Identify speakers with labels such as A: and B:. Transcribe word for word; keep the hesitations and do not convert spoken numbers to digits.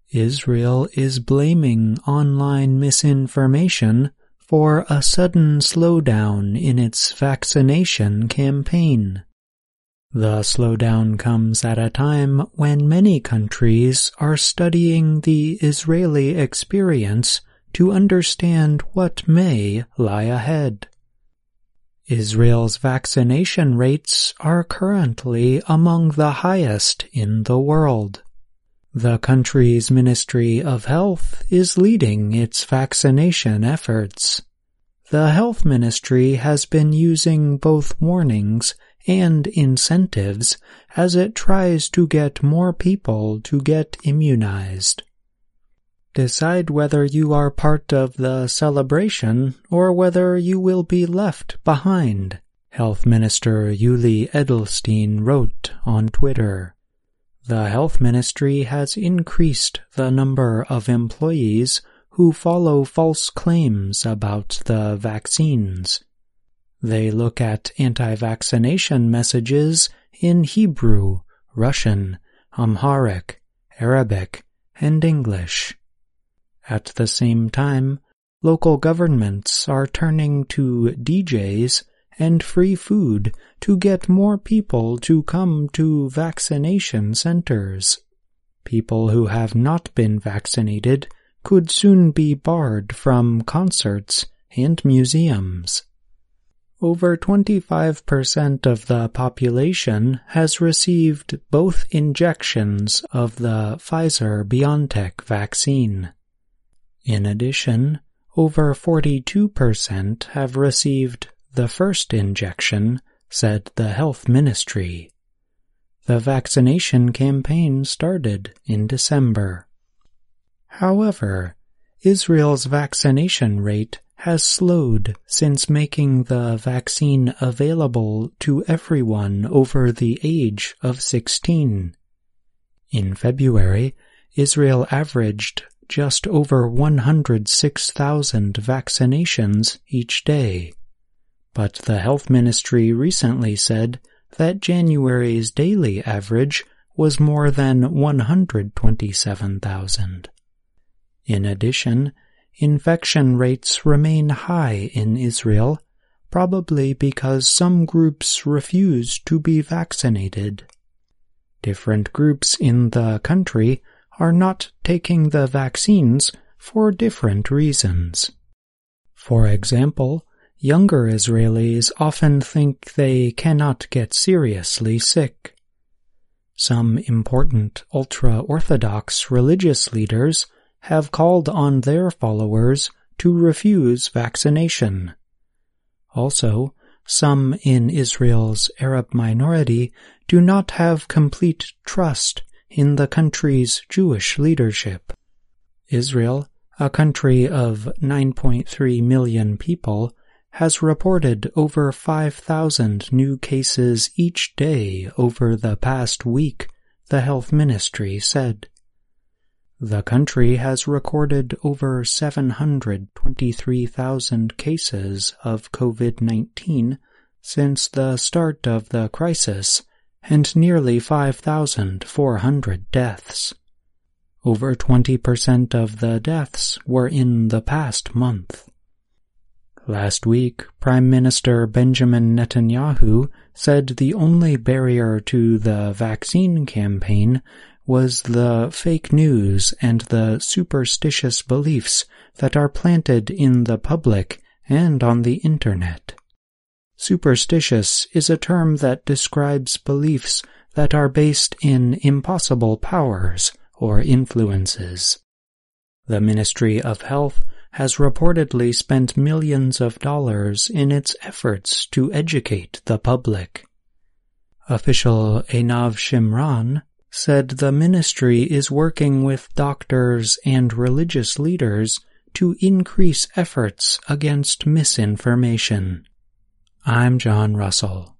A: Israel is blaming online misinformation for a sudden slowdown in its vaccination campaign. The slowdown comes at a time when many countries are studying the Israeli experience to understand what may lie ahead. Israel's vaccination rates are currently among the highest in the world. The country's Ministry of Health is leading its vaccination efforts. The Health Ministry has been using both warnings and incentives as it tries to get more people to get immunized. Decide whether you are part of the celebration or whether you will be left behind, Health Minister Yuli Edelstein wrote on Twitter. The Health Ministry has increased the number of employees who follow false claims about the vaccines. They look at anti-vaccination messages in Hebrew, Russian, Amharic, Arabic, and English. At the same time, local governments are turning to D Js and free food to get more people to come to vaccination centers. People who have not been vaccinated could soon be barred from concerts and museums. Over twenty-five percent of the population has received both injections of the Pfizer-BioNTech vaccine. In addition, over forty-two percent have received the first injection, said the Health Ministry. The vaccination campaign started in December. However, Israel's vaccination rate has slowed since making the vaccine available to everyone over the age of sixteen. In February, Israel averaged just over one hundred six thousand vaccinations each day. But the Health Ministry recently said that January's daily average was more than one hundred twenty-seven thousand. In addition, infection rates remain high in Israel, probably because some groups refuse to be vaccinated. Different groups in the country are not taking the vaccines for different reasons. For example, younger Israelis often think they cannot get seriously sick. Some important ultra-Orthodox religious leaders have called on their followers to refuse vaccination. Also, some in Israel's Arab minority do not have complete trust in the country's Jewish leadership. Israel, a country of nine point three million people, has reported over five thousand new cases each day over the past week, the Health Ministry said. The country has recorded over seven hundred twenty-three thousand cases of COVID nineteen since the start of the crisis, and nearly five thousand four hundred deaths. Over twenty percent of the deaths were in the past month. Last week, Prime Minister Benjamin Netanyahu said the only barrier to the vaccine campaign was the fake news and the superstitious beliefs that are planted in the public and on the Internet. Superstitious is a term that describes beliefs that are based in impossible powers or influences. The Ministry of Health has reportedly spent millions of dollars in its efforts to educate the public. Official Einav Shimran said the ministry is working with doctors and religious leaders to increase efforts against misinformation. I'm John Russell.